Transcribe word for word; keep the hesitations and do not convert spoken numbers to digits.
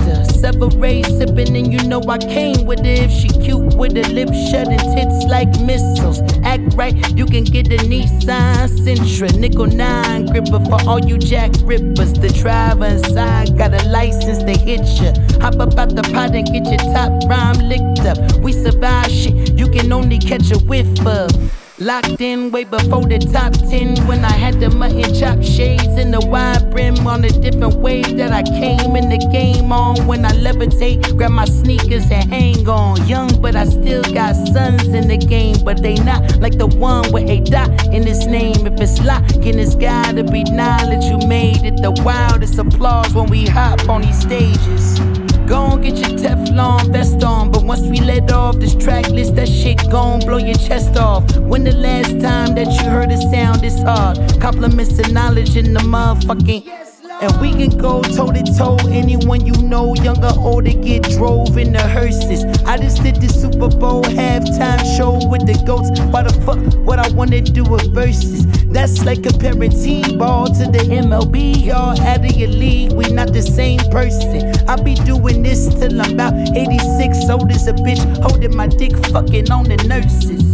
sister. Separate, sipping, and you know I came with it. If she cute with her lips shut and tits like missiles. Act right, you can get a Nissan Sentra. Nickel nine gripper for all you jack rippers. The driver inside got a license to hit ya. Hop up out the pot and get your top rhyme licked up. We survive shit you can only catch a whiff of. Locked in way before the top ten, when I had the mutton chop shades and the wide brim on a different way that I came in the game on. When I levitate, grab my sneakers and hang on. Young, but I still got sons in the game, but they not like the one with a dot in his name. If it's locking, it's gotta be knowledge you made it. The wildest applause when we hop on these stages. Gon' get your Teflon vest on, but once we let off this track list, that shit gon' blow your chest off. When the last time that you heard a sound this hard? Compliments and knowledge in the motherfucking. And we can go toe to toe, anyone you know, young or old, to get drove in the hearses. I just did the Super Bowl halftime show with the goats. Why the fuck would I wanna do a versus? That's like comparing T-ball to the M L B. Y'all out of your league, we not the same person. I'll be doing this till I'm about eighty-six, old as a bitch, holding my dick, fucking on the nurses.